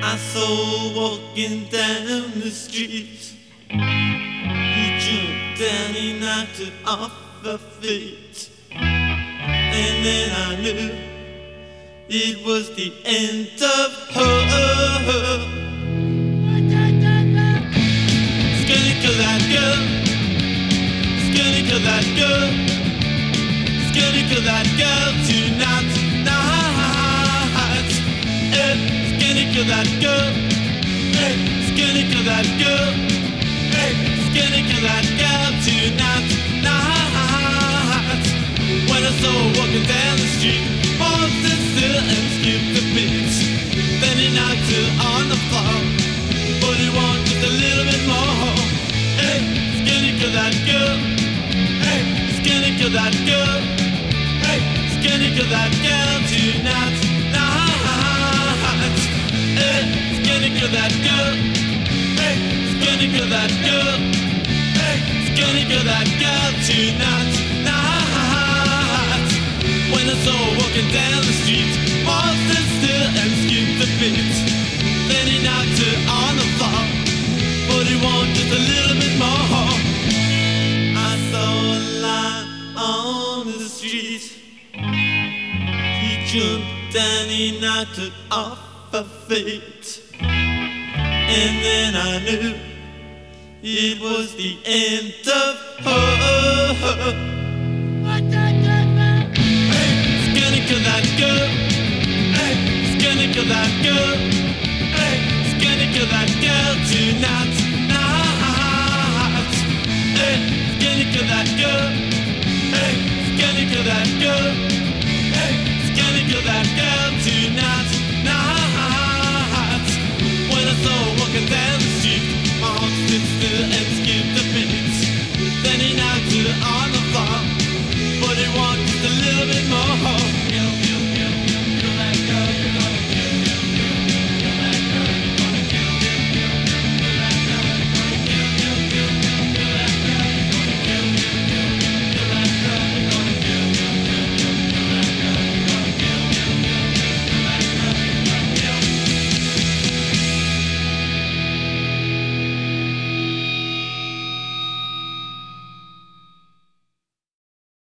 I saw walking down the street. He jumped and he knocked it off her feet. And then I knew it was the end of her. Skinny kill that girl. Skinny kill that girl. Skinny kill that girl tonight. Skinny kill that girl. Hey, skinny kill that girl. Hey, skinny kill that girl tonight. When I saw her walking down the street, paused and still and skipped a beat. Then he knocked her on the floor, but he wanted just a little bit more. Hey, skinny kill that girl. Hey, skinny kill that girl. Hey, skinny kill that girl tonight. Hey, skinny kill that girl. Hey, skinny kill that girl. Hey, skinny kill that girl tonight. When I saw her walking down the street, paused and still and skipped a beat. Then he knocked her on the floor, but he wanted just a little bit more. I saw a line on the street. He jumped and he knocked her off her feet. And then I knew it was the end of her. Hey, skinny kill that girl.